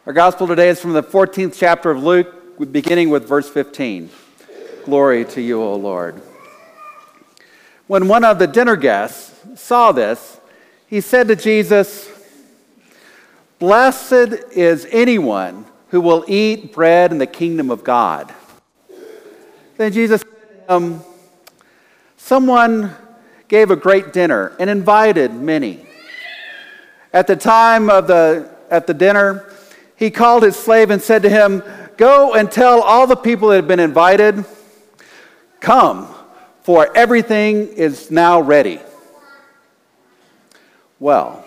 Our gospel today is from the 14th chapter of Luke, beginning with verse 15. Glory to you, O Lord. When one of the dinner guests saw this, he said to Jesus, "Blessed is anyone who will eat bread in the kingdom of God." Then Jesus said to him, "Someone gave a great dinner and invited many. At the time of the dinner, he called his slave and said to him, 'Go and tell all the people that have been invited, come, for everything is now ready.' Well,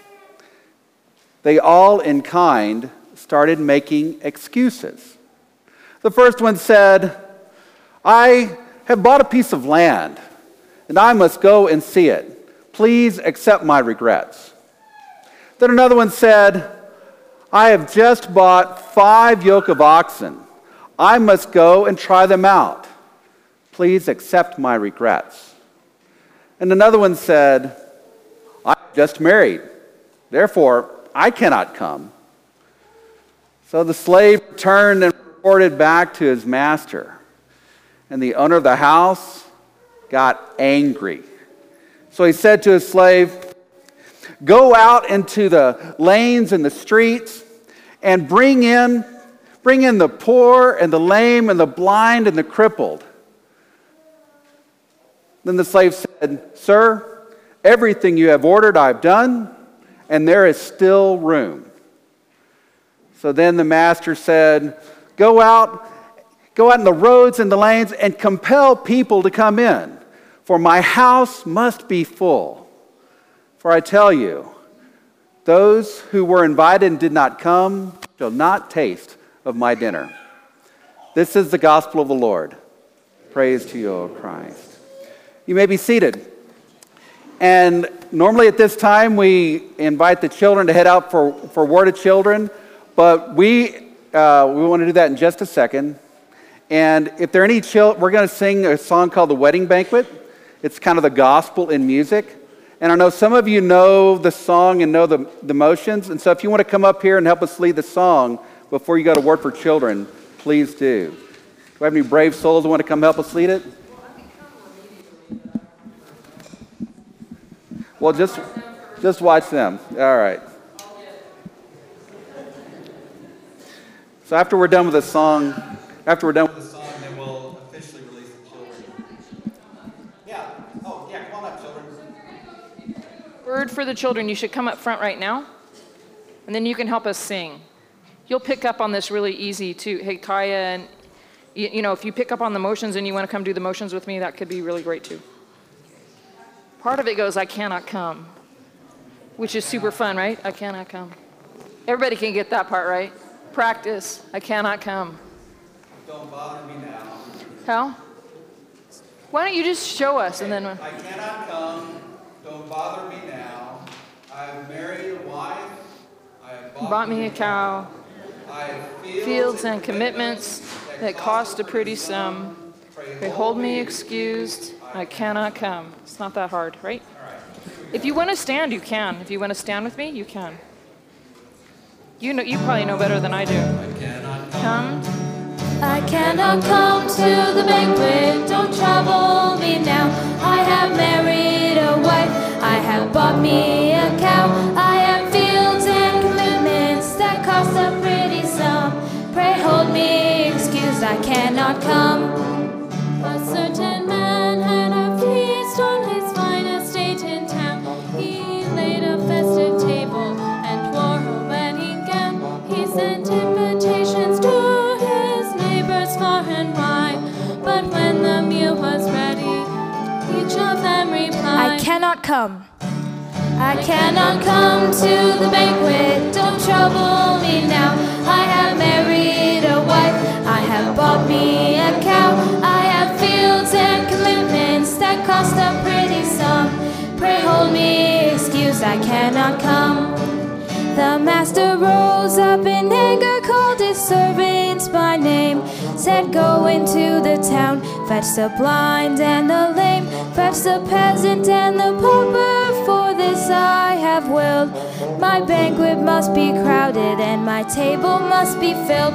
they all in kind started making excuses. The first one said, 'I have bought a piece of land, and I must go and see it. Please accept my regrets.' Then another one said, 'I have just bought 5 yoke of oxen. I must go and try them out. Please accept my regrets.' And another one said, 'I have just married. Therefore, I cannot come.' So the slave returned and reported back to his master. And the owner of the house got angry. So he said to his slave, 'Go out into the lanes and the streets and bring in the poor and the lame and the blind and the crippled.' Then the slave said, 'Sir, everything you have ordered I've done, and there is still room.' So then the master said, 'Go out in the roads and the lanes and compel people to come in, for my house must be full. For I tell you, those who were invited and did not come shall not taste of my dinner.' This is the gospel of the Lord. Praise to you, O Christ." You may be seated. And normally at this time we invite the children to head out for Word of Children, but we want to do that in just a second. And if there are any children, we're going to sing a song called The Wedding Banquet. It's kind of the gospel in music. And I know some of you know the song and know the motions. And so if you want to come up here and help us lead the song before you go to Word for Children, please do. Do we have any brave souls who want to come help us lead it? Well, just watch them. All right. So after we're done with the song, then we'll officially release the children. Yeah. Oh, yeah. Come on up, children. Word for the children. You should come up front right now, and then you can help us sing. You'll pick up on this really easy too. Hey, Kaya, and you know, if you pick up on the motions and you want to come do the motions with me, that could be really great too. Part of it goes, "I cannot come," which is super fun, right? I cannot come. Everybody can get that part, right? Practice. I cannot come. Don't bother me now. How? Why don't you just show us and then... I cannot come. Don't bother me now. I have married a wife. I have bought me a cow. I have fields and commitments that cost a pretty sum. They hold me excused. I cannot come. It's not that hard, right? If you want to stand, you can. If you want to stand with me, you can. You probably know better than I do. Come. I cannot come to the banquet. Don't trouble me now. I have married a wife. I have bought me a cow. I have fields and commitments that cost a pretty sum. Pray hold me excused. I cannot come. A certain man had a feast on his fine estate in town. He laid a festive table and wore a wedding gown. He sent invitations to his neighbors far and wide. But when the meal was ready, each of them replied, "I cannot come. I cannot come to the banquet. Don't trouble me now. I have married a wife. I have bought me a cow. I have fields and commitments that cost a pretty sum. Pray hold me excused. I cannot come." The master rose up in anger, called his servants by name, said, "Go into the town, fetch the blind and the lame, fetch the peasant and the pauper for this I have willed. My banquet must be crowded and my table must be filled.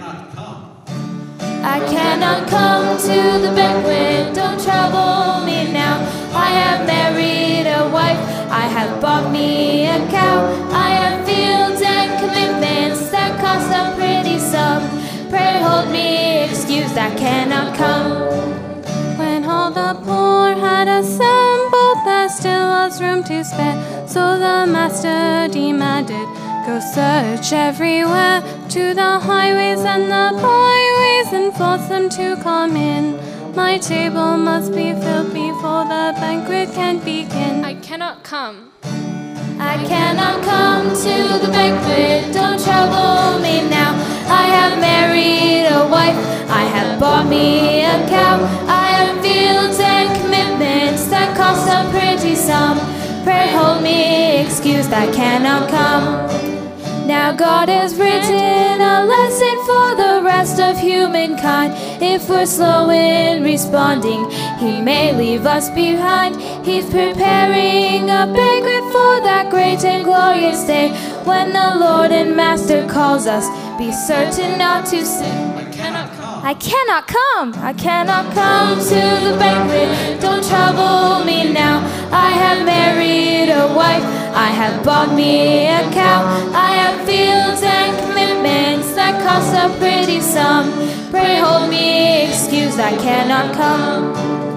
I cannot come to the banquet, don't trouble me now. I have married a wife, I have bought me a cow. I have fields and commitments that cost a pretty sum. Pray hold me excused, I cannot come. When all the poor had assembled, there still was room to spare. So the master demanded, go search everywhere, to the highways and the byways, and force them to come in. My table must be filled before the banquet can begin. I cannot come. I cannot come to the banquet, don't trouble me now. I have married a wife, I have bought me a cow. I have fields and commitments that cost a pretty sum. Pray hold me excused, I cannot come. Now God has written a lesson for the rest of humankind. If we're slow in responding, He may leave us behind. He's preparing a banquet for that great and glorious day, when the Lord and Master calls us, be certain not to sin. I cannot come. I cannot come to the banquet, don't trouble me now. I have married a wife, I have bought me a cow. I have fields and commitments that cost a pretty sum. Pray hold me excused, I cannot come.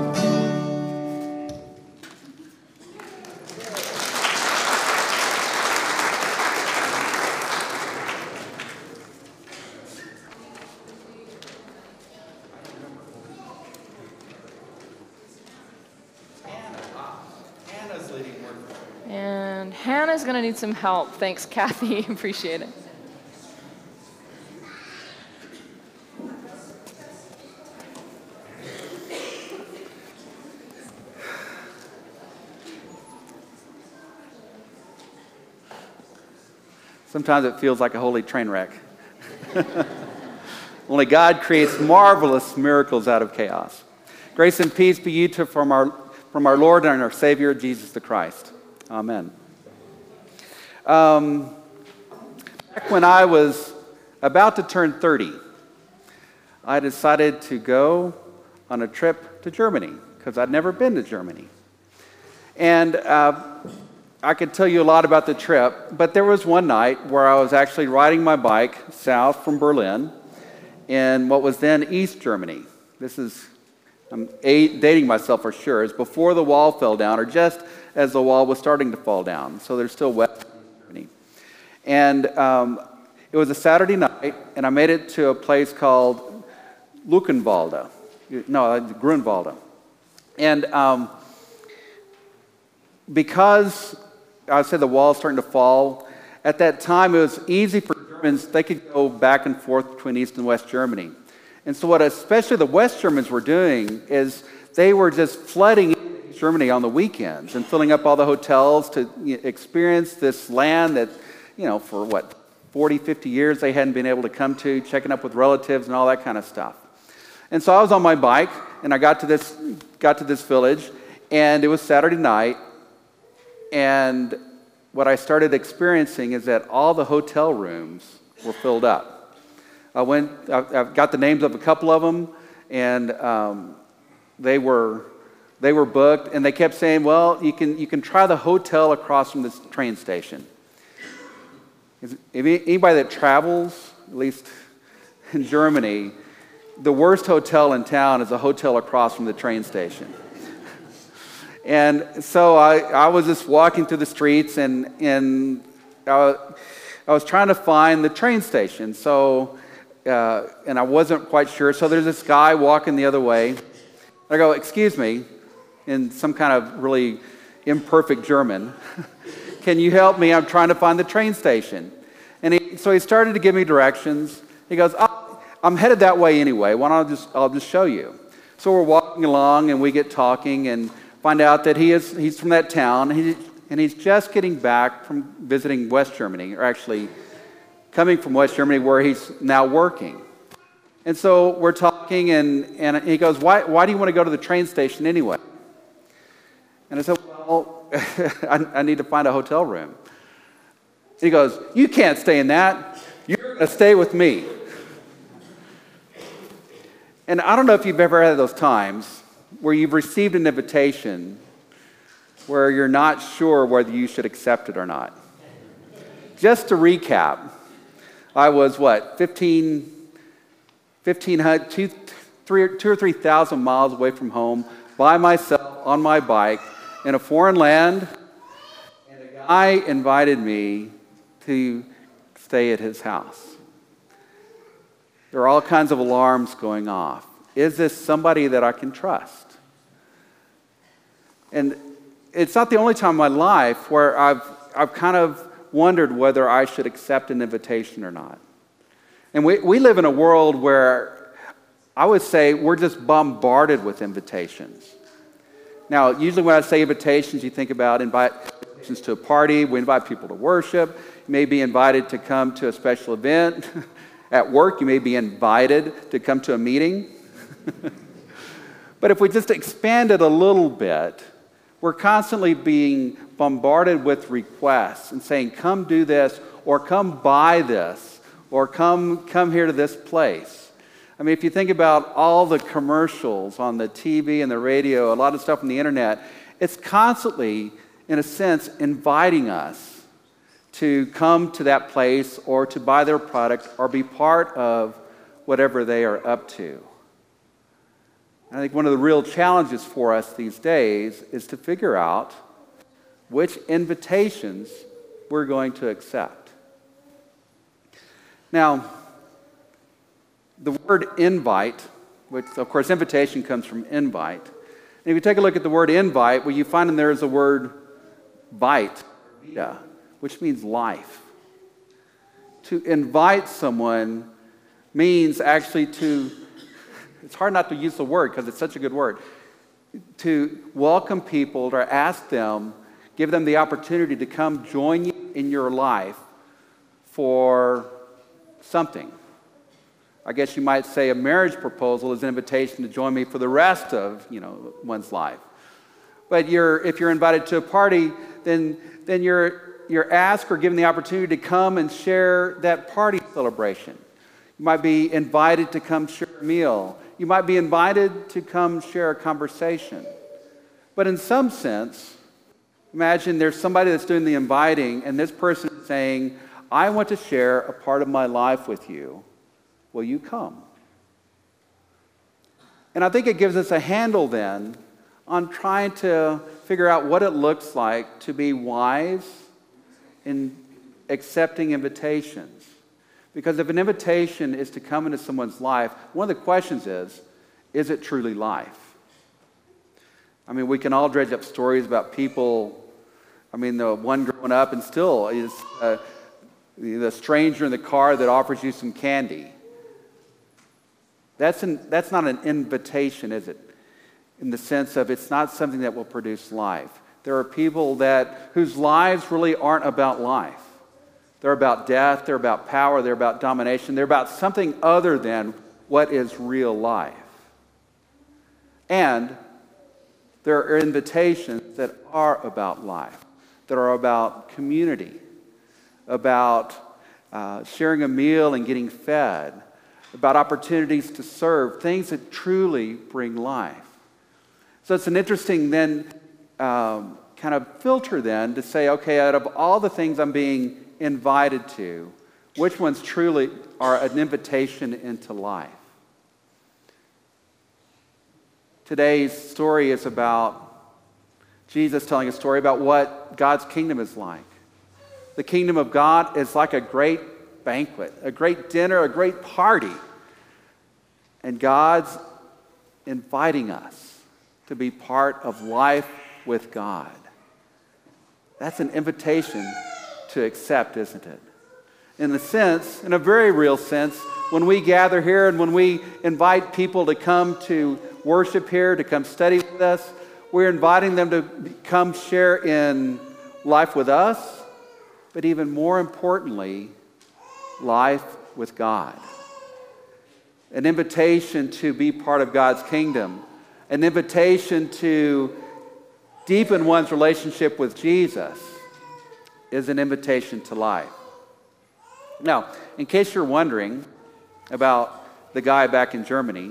And Hannah's going to need some help. Thanks, Kathy. Appreciate it. Sometimes it feels like a holy train wreck. Only God creates marvelous miracles out of chaos. Grace and peace be you to from our Lord and our Savior, Jesus the Christ. Amen. Back when I was about to turn 30, I decided to go on a trip to Germany because I'd never been to Germany. And I could tell you a lot about the trip, but there was one night where I was actually riding my bike south from Berlin in what was then East Germany. I'm dating myself for sure. It's before the wall fell down, or just as the wall was starting to fall down. So there's still West Germany. And it was a Saturday night, and I made it to a place called Grunwalde. And because I said the wall was starting to fall, at that time it was easy for Germans, they could go back and forth between East and West Germany. And so what especially the West Germans were doing is they were just flooding Germany on the weekends and filling up all the hotels to experience this land that, for 40, 50 years they hadn't been able to come to, checking up with relatives and all that kind of stuff. And so I was on my bike and I got to this village, and it was Saturday night, and what I started experiencing is that all the hotel rooms were filled up. I've got the names of a couple of them, and they were booked, and they kept saying, well, you can try the hotel across from this train station. If anybody that travels, at least in Germany, the worst hotel in town is a hotel across from the train station. And so I was just walking through the streets, and I was trying to find the train station. So, and I wasn't quite sure. So there's this guy walking the other way. I go, excuse me, in some kind of really imperfect German. Can you help me? I'm trying to find the train station. And so he started to give me directions. He goes, I'm headed that way anyway. Why don't I'll just show you. So we're walking along, and we get talking, and find out that he's from that town, and he's just getting back from visiting West Germany, or actually coming from West Germany where he's now working. And so we're talking, and he goes, why do you want to go to the train station anyway? And I said, well, I need to find a hotel room. And he goes, you can't stay in that. You're going to stay with me. And I don't know if you've ever had those times where you've received an invitation where you're not sure whether you should accept it or not. Just to recap, I was, 2,000 or 3,000 miles away from home by myself on my bike in a foreign land, and a guy invited me to stay at his house. There are all kinds of alarms going off. Is this somebody that I can trust? And it's not the only time in my life where I've kind of wondered whether I should accept an invitation or not. And we live in a world where I would say we're just bombarded with invitations. Now, usually when I say invitations, you think about invitations to a party. We invite people to worship. You may be invited to come to a special event. At work, you may be invited to come to a meeting. But if we just expand it a little bit, we're constantly being bombarded with requests and saying, come do this, or come buy this, or come here to this place. I mean, if you think about all the commercials on the TV and the radio, a lot of stuff on the internet, it's constantly, in a sense, inviting us to come to that place or to buy their product or be part of whatever they are up to. And I think one of the real challenges for us these days is to figure out which invitations we're going to accept. Now, the word invite, which of course invitation comes from invite. And if you take a look at the word invite, what you find in there is the word vite, vita, which means life. To invite someone means actually to, it's hard not to use the word because it's such a good word, to welcome people or ask them, give them the opportunity to come join you in your life for something. I guess you might say a marriage proposal is an invitation to join me for the rest of, one's life. But if you're invited to a party, then you're asked or given the opportunity to come and share that party celebration. You might be invited to come share a meal. You might be invited to come share a conversation. But in some sense, imagine there's somebody that's doing the inviting, and this person is saying, I want to share a part of my life with you. Will you come? And I think it gives us a handle then on trying to figure out what it looks like to be wise in accepting invitations. Because if an invitation is to come into someone's life, one of the questions is it truly life? I mean, we can all dredge up stories about people, the one growing up and still is the stranger in the car that offers you some candy. That's not an invitation, is it? In the sense of it's not something that will produce life. There are people whose lives really aren't about life. They're about death, they're about power, they're about domination, they're about something other than what is real life. And there are invitations that are about life, that are about community, about sharing a meal and getting fed, about opportunities to serve, things that truly bring life. So it's an interesting then kind of filter then to say, okay, out of all the things I'm being invited to, which ones truly are an invitation into life? Today's story is about Jesus telling a story about what God's kingdom is like. The kingdom of God is like a great banquet, a great dinner, a great party. And God's inviting us to be part of life with God. That's an invitation to accept, isn't it? In a very real sense, when we gather here and when we invite people to come to worship here, to come study with us, we're inviting them to come share in life with us, but even more importantly, life with God. An invitation to be part of God's kingdom. An invitation to deepen one's relationship with Jesus is an invitation to life. Now, in case you're wondering about the guy back in Germany,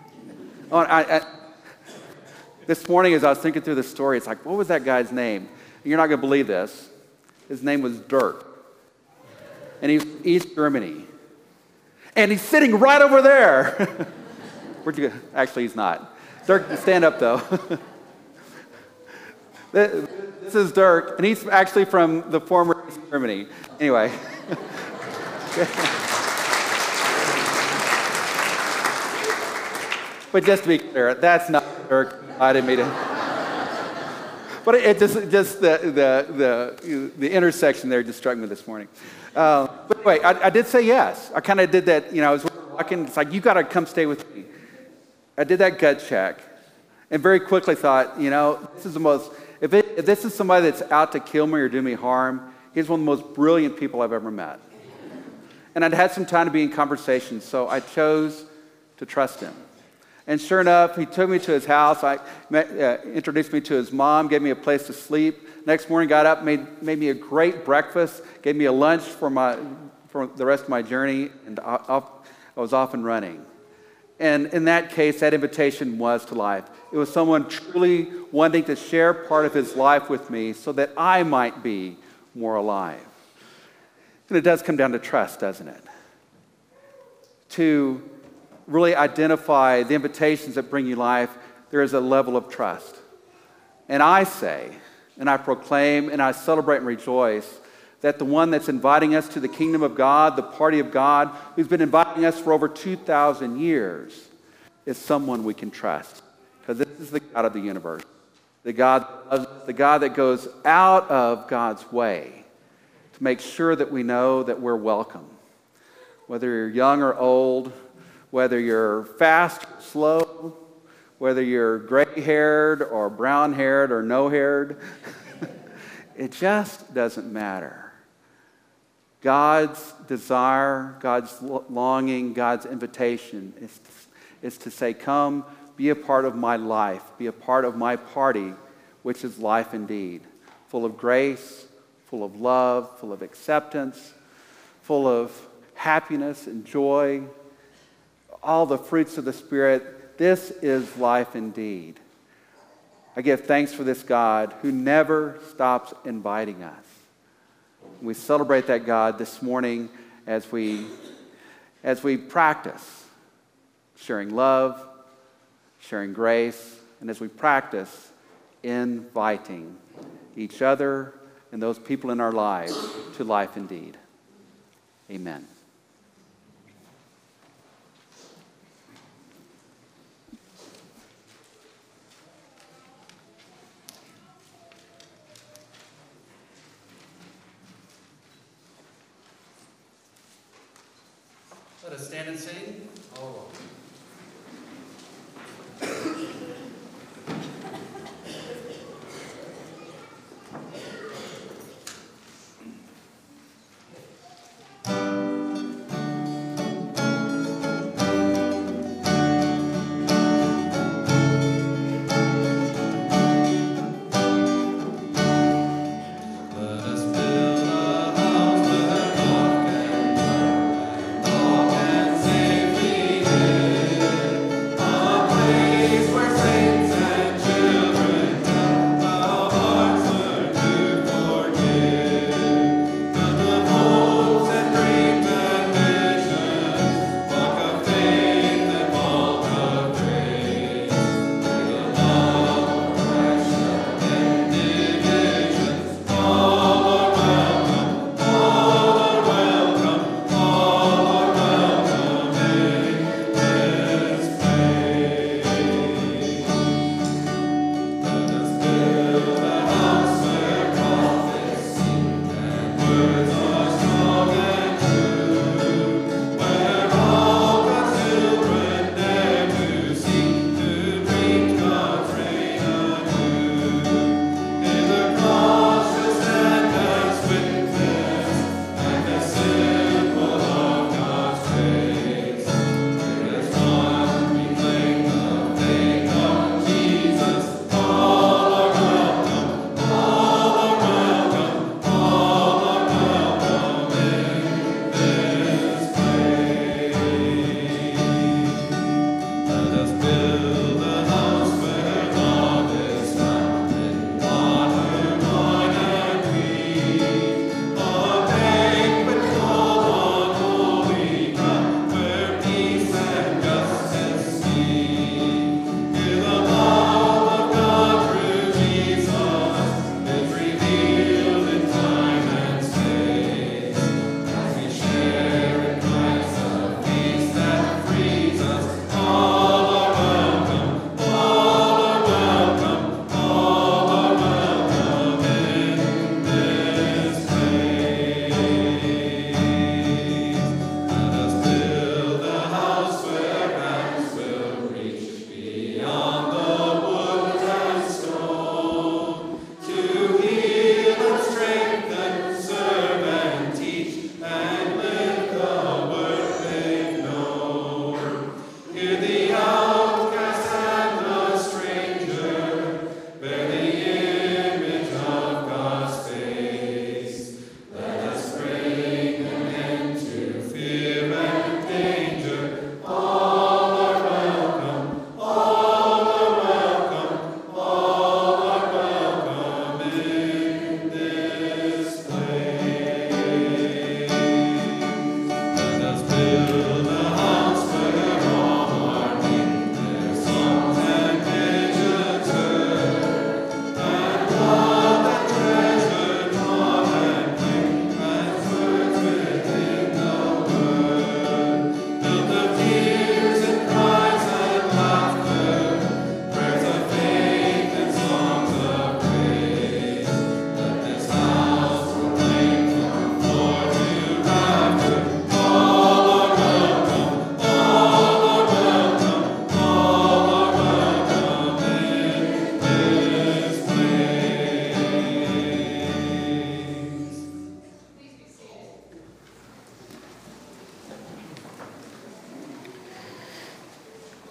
this morning as I was thinking through the story, it's like, what was that guy's name? You're not going to believe this. His name was Dirk. And he's from East Germany. And he's sitting right over there. Where'd you go? Actually, he's not. Dirk, stand up, though. This is Dirk, and he's actually from the former East Germany. Anyway. But just to be clear, that's not Dirk invited me to. But it just the intersection there just struck me this morning. But anyway, I did say yes. I kind of did that. I was walking. It's like, you got to come stay with me. I did that gut check, and very quickly thought, this is the most. If this is somebody that's out to kill me or do me harm, he's one of the most brilliant people I've ever met. And I'd had some time to be in conversation, so I chose to trust him. And sure enough, he took me to his house. Introduced me to his mom, gave me a place to sleep. Next morning, got up, made me a great breakfast, gave me a lunch for the rest of my journey, and I was off and running. And in that case, that invitation was to life. It was someone truly wanting to share part of his life with me so that I might be more alive. And it does come down to trust, doesn't it? To really identify the invitations that bring you life, there is a level of trust. And I say, and I proclaim, and I celebrate and rejoice that the one that's inviting us to the kingdom of God, the party of God, who's been inviting us for over 2,000 years, is someone we can trust. Because this is the God of the universe, the God that goes out of God's way to make sure that we know that we're welcome. Whether you're young or old, whether you're fast or slow, whether you're gray-haired or brown-haired or no-haired, it just doesn't matter. God's desire, God's longing, God's invitation is to say, come, be a part of my life, be a part of my party, which is life indeed, full of grace, full of love, full of acceptance, full of happiness and joy, all the fruits of the Spirit. This is life indeed. I give thanks for this God who never stops inviting us. We celebrate that God this morning as we practice sharing love, sharing grace, and as we practice inviting each other and those people in our lives to life indeed. Amen. Let us stand and sing. All along. Safely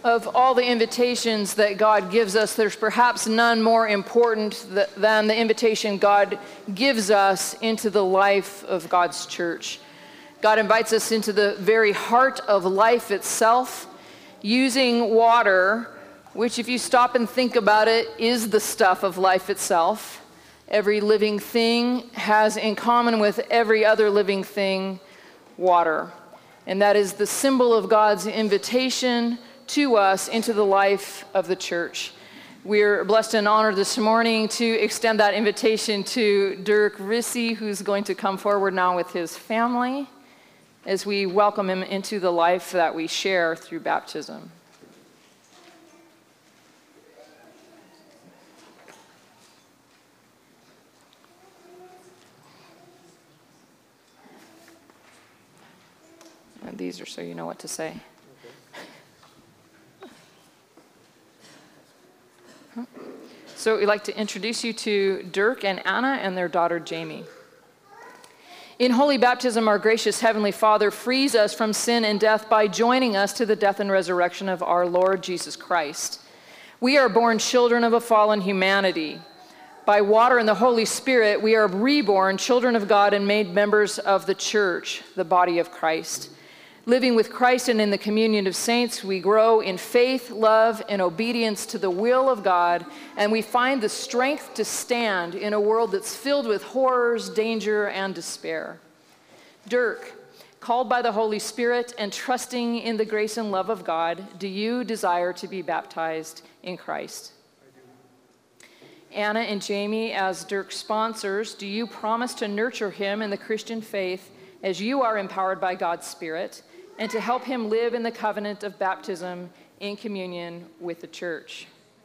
Of all the invitations that God gives us, there's perhaps none more important than the invitation God gives us into the life of God's church. God invites us into the very heart of life itself, using water, which, if you stop and think about it, is the stuff of life itself. Every living thing has in common with every other living thing water. And that is the symbol of God's invitation to us into the life of the church. We're blessed and honored this morning to extend that invitation to Dirk Rissy, who's going to come forward now with his family as we welcome him into the life that we share through baptism. And these are so you know what to say. So we'd like to introduce you to Dirk and Anna and their daughter Jamie. In holy baptism, our gracious Heavenly Father frees us from sin and death by joining us to the death and resurrection of our Lord Jesus Christ. We are born children of a fallen humanity. By water and the Holy Spirit, we are reborn children of God and made members of the church, the body of Christ. Living with Christ and in the communion of saints, we grow in faith, love, and obedience to the will of God, and we find the strength to stand in a world that's filled with horrors, danger, and despair. Dirk, called by the Holy Spirit and trusting in the grace and love of God, do you desire to be baptized in Christ? I do. Anna and Jamie, as Dirk's sponsors, do you promise to nurture him in the Christian faith as you are empowered by God's Spirit, and to help him live in the covenant of baptism in communion with the church?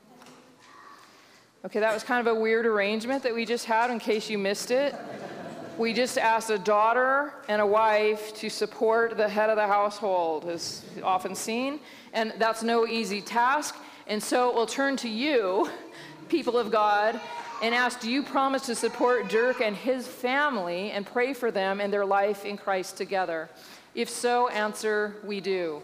Okay, that was kind of a weird arrangement that we just had in case you missed it. We just asked a daughter and a wife to support the head of the household, as often seen, and that's no easy task. And so we'll turn to you, people of God, and ask, do you promise to support Dirk and his family and pray for them and their life in Christ together? If so, answer, we do.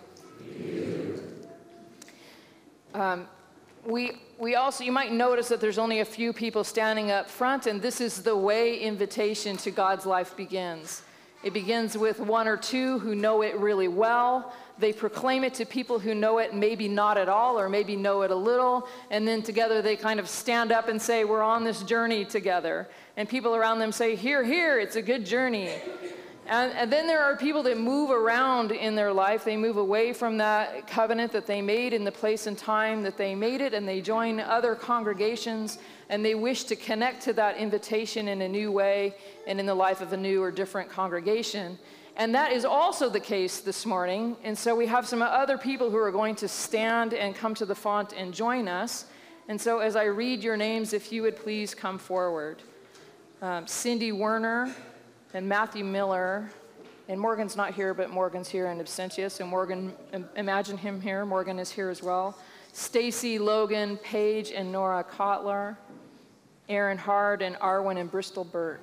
We also, you might notice that there's only a few people standing up front, and this is the way invitation to God's life begins. It begins with one or two who know it really well. They proclaim it to people who know it maybe not at all or maybe know it a little, and then together they kind of stand up and say, we're on this journey together. And people around them say, here, here, it's a good journey. And then there are people that move around in their life. They move away from that covenant that they made in the place and time that they made it, and they join other congregations, and they wish to connect to that invitation in a new way and in the life of a new or different congregation. And that is also the case this morning. And so we have some other people who are going to stand and come to the font and join us. And so as I read your names, if you would please come forward. Cindy Werner and Matthew Miller, and Morgan's not here, but Morgan's here in absentia, so Morgan, imagine him here. Morgan is here as well. Stacy, Logan, Paige, and Nora Kotler, Aaron Hard, and Arwen and Bristol Burt.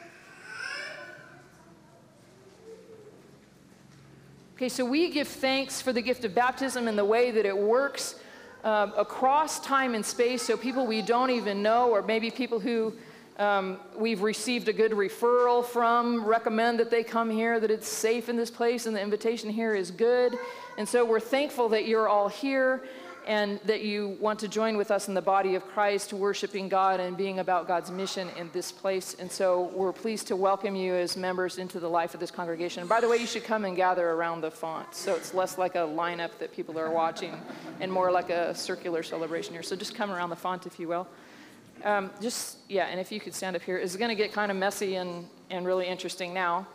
Okay, so we give thanks for the gift of baptism and the way that it works across time and space, so people we don't even know, or maybe people who we've received a good referral from, recommend that they come here, that it's safe in this place, and the invitation here is good. And so we're thankful that you're all here and that you want to join with us in the body of Christ, worshiping God and being about God's mission in this place. And so we're pleased to welcome you as members into the life of this congregation. And by the way, you should come and gather around the font, so it's less like a lineup that people are watching and more like a circular celebration here. So just come around the font, if you will. And if you could stand up here. It's going to get kind of messy and really interesting now.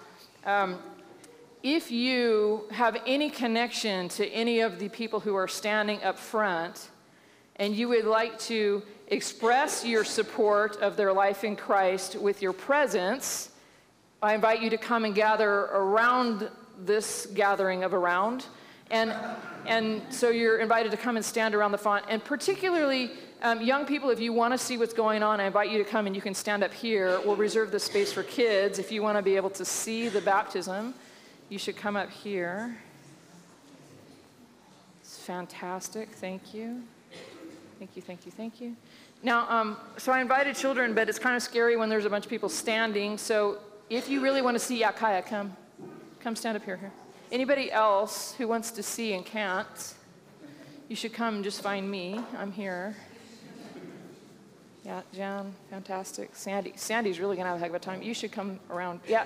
If you have any connection to any of the people who are standing up front, and you would like to express your support of their life in Christ with your presence, I invite you to come and gather around this gathering of around. And so you're invited to come and stand around the font. And particularly, young people, if you want to see what's going on, I invite you to come and you can stand up here. We'll reserve the space for kids. If you want to be able to see the baptism, you should come up here. It's fantastic. Thank you. Thank you, thank you, thank you. Now, so I invited children, but it's kind of scary when there's a bunch of people standing. So if you really want to see, yeah, Kaya, come stand up here. Anybody else who wants to see and can't, you should come and just find me. I'm here. Yeah, Jan, fantastic. Sandy's really going to have a heck of a time. You should come around. Yeah.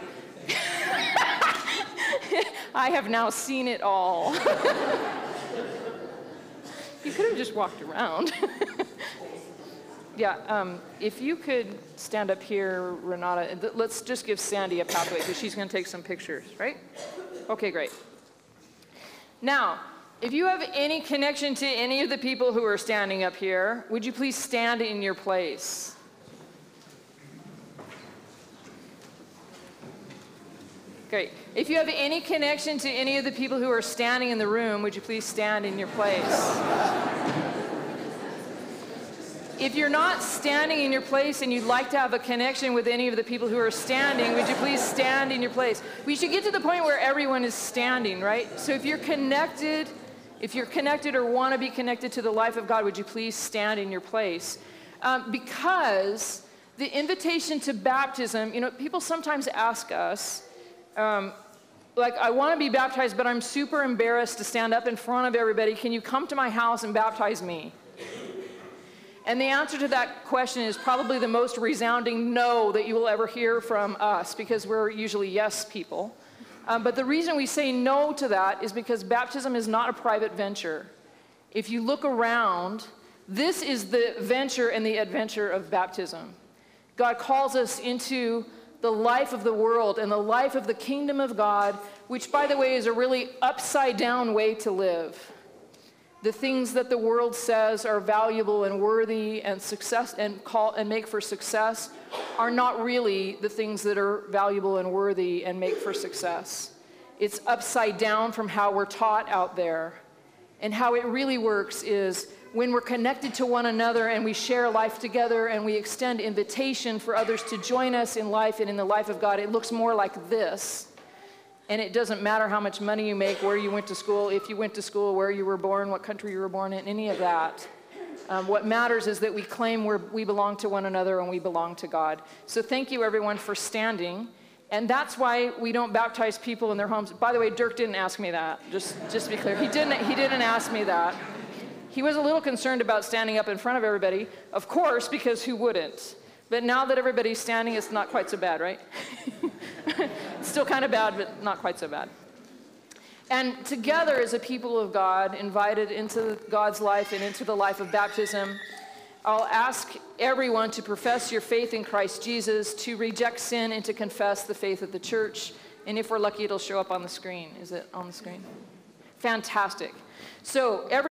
I have now seen it all. You could have just walked around. Yeah, if you could stand up here, Renata, let's just give Sandy a pathway because she's going to take some pictures, right? Okay, great. Now, if you have any connection to any of the people who are standing up here, would you please stand in your place? Great. If you have any connection to any of the people who are standing in the room, would you please stand in your place? If you're not standing in your place and you'd like to have a connection with any of the people who are standing, would you please stand in your place? We should get to the point where everyone is standing, right? So if you're connected or want to be connected to the life of God, would you please stand in your place? Because the invitation to baptism, people sometimes ask us, like, I want to be baptized, but I'm super embarrassed to stand up in front of everybody. Can you come to my house and baptize me? And the answer to that question is probably the most resounding no that you will ever hear from us, because we're usually yes people. But the reason we say no to that is because baptism is not a private venture. If you look around, this is the venture and the adventure of baptism. God calls us into the life of the world and the life of the kingdom of God, which, by the way, is a really upside down way to live. The things that the world says are valuable and worthy and success and make for success are not really the things that are valuable and worthy and make for success. It's upside down from how we're taught out there. And how it really works is when we're connected to one another and we share life together and we extend invitation for others to join us in life and in the life of God, it looks more like this. And it doesn't matter how much money you make, where you went to school, if you went to school, where you were born, what country you were born in, any of that. What matters is that we claim we belong to one another and we belong to God. So thank you, everyone, for standing. And that's why we don't baptize people in their homes. By the way, Dirk didn't ask me that, just to be clear. He didn't ask me that. He was a little concerned about standing up in front of everybody, of course, because who wouldn't? But now that everybody's standing, it's not quite so bad, right? It's still kind of bad, but not quite so bad. And together as a people of God, invited into God's life and into the life of baptism, I'll ask everyone to profess your faith in Christ Jesus, to reject sin, and to confess the faith of the church. And if we're lucky, it'll show up on the screen. Is it on the screen? Fantastic. So